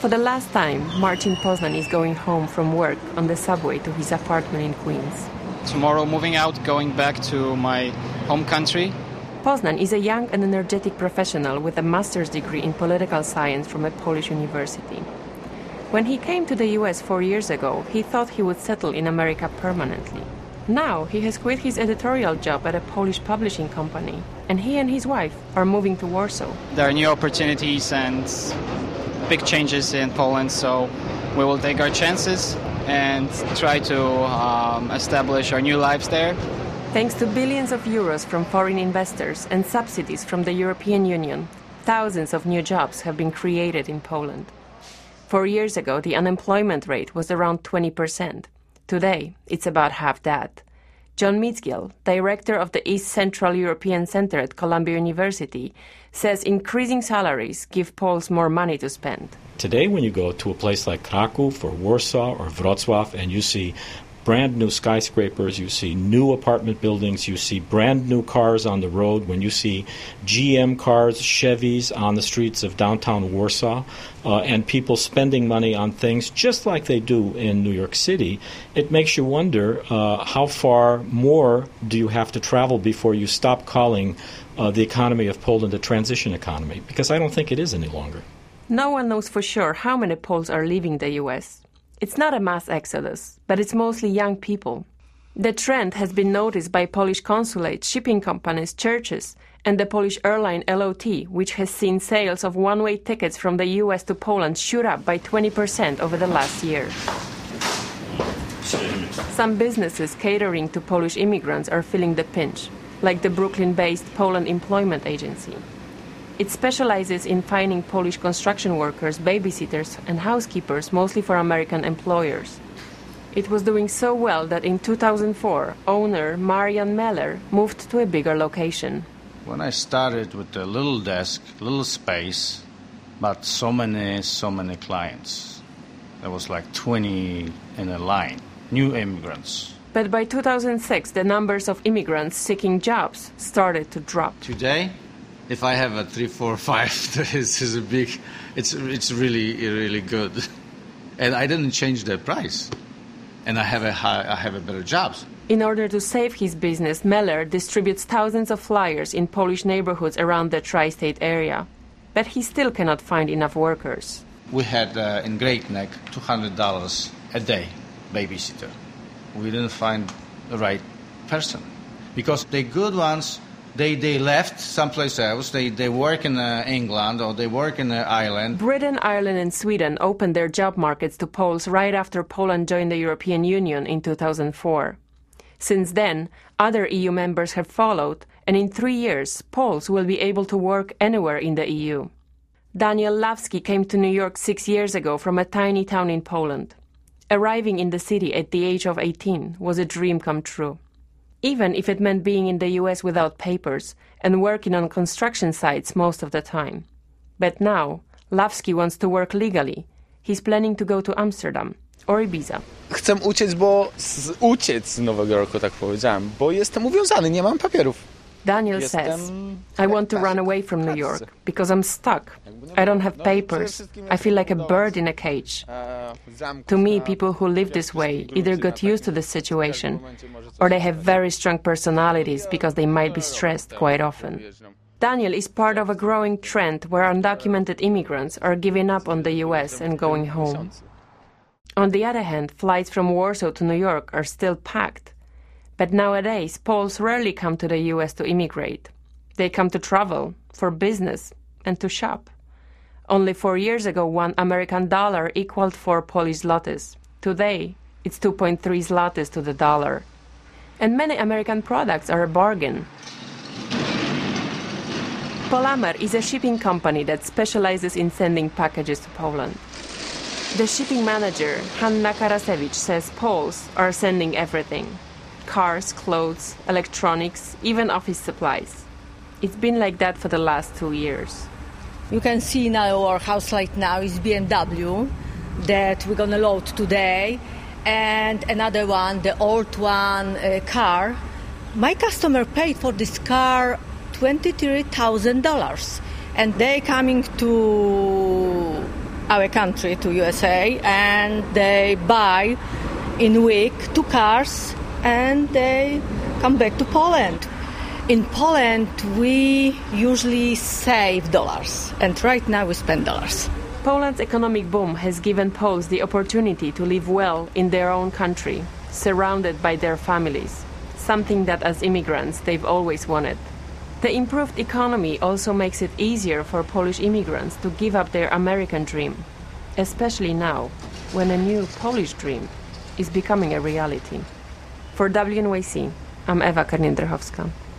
For the last time, Marcin Poznan is going home from work on the subway to his apartment in Queens. Tomorrow moving out, going back to my home country. Poznan is a young and energetic professional with a master's degree in political science from a Polish university. When he came to the US 4 years ago, he thought he would settle in America permanently. Now he has quit his editorial job at a Polish publishing company, and he and his wife are moving to Warsaw. There are new opportunities and big changes in Poland, so we will take our chances and try to establish our new lives there. Thanks to billions of euros from foreign investors and subsidies from the European Union, thousands of new jobs have been created in Poland. 4 years ago, the unemployment rate was around 20%. Today, it's about half that. John Mitzgiel, director of the East Central European Center at Columbia University, says increasing salaries give Poles more money to spend. Today, when you go to a place like Kraków or Warsaw or Wrocław and you see brand new skyscrapers, you see new apartment buildings, you see brand new cars on the road, when you see GM cars, Chevys on the streets of downtown Warsaw, and people spending money on things just like they do in New York City, it makes you wonder how far more do you have to travel before you stop calling the economy of Poland a transition economy, because I don't think it is any longer. No one knows for sure how many Poles are leaving the U.S. It's not a mass exodus, but it's mostly young people. The trend has been noticed by Polish consulates, shipping companies, churches, and the Polish airline LOT, which has seen sales of one-way tickets from the US to Poland shoot up by 20% over the last year. Some businesses catering to Polish immigrants are feeling the pinch, like the Brooklyn-based Poland Employment Agency. It specializes in finding Polish construction workers, babysitters, and housekeepers, mostly for American employers. It was doing so well that in 2004, owner Marian Meller moved to a bigger location. When I started with a little desk, little space, but so many clients. There was like 20 in a line, new immigrants. But by 2006, the numbers of immigrants seeking jobs started to drop. Today, if I have a 3, 4, 5, this is a big. It's really good, and I didn't change the price, and I have a better jobs. In order to save his business, Meller distributes thousands of flyers in Polish neighborhoods around the tri-state area, but he still cannot find enough workers. We had in Great Neck $200 a day babysitter. We didn't find the right person because the good ones. They left someplace else. They work in England or they work in Ireland. Britain, Ireland and Sweden opened their job markets to Poles right after Poland joined the European Union in 2004. Since then, other EU members have followed, and in 3 years, Poles will be able to work anywhere in the EU. Daniel Lawski came to New York 6 years ago from a tiny town in Poland. Arriving in the city at the age of 18 was a dream come true. Even if it meant being in the US without papers and working on construction sites most of the time. But now, Lawski wants to work legally. He's planning to go to Amsterdam or Ibiza. Chcę uciec z Nowego Jorku, tak powiedziałem, bo jestem uwiązany, nie mam papierów. Daniel says, I want to run away from New York because I'm stuck. I don't have papers. I feel like a bird in a cage. To me, people who live this way either got used to the situation or they have very strong personalities because they might be stressed quite often. Daniel is part of a growing trend where undocumented immigrants are giving up on the US and going home. On the other hand, flights from Warsaw to New York are still packed. But nowadays, Poles rarely come to the US to immigrate. They come to travel, for business, and to shop. Only 4 years ago, $1 American equaled 4 Polish zlotys. Today, it's 2.3 zlotys to the dollar. And many American products are a bargain. Polamer is a shipping company that specializes in sending packages to Poland. The shipping manager, Hanna Karasewicz, says Poles are sending everything. Cars, clothes, electronics, even office supplies. It's been like that for the last 2 years. You can see now our house right now is BMW that we're going to load today, and another one, the old one, car. My customer paid for this car $23,000, and they coming to our country to USA, and they buy in a week 2 cars, and they come back to Poland. In Poland, we usually save dollars, and right now we spend dollars. Poland's economic boom has given Poles the opportunity to live well in their own country, surrounded by their families, something that as immigrants they've always wanted. The improved economy also makes it easier for Polish immigrants to give up their American dream, especially now, when a new Polish dream is becoming a reality. For WNYC, I'm Ewa Karniendrychowska.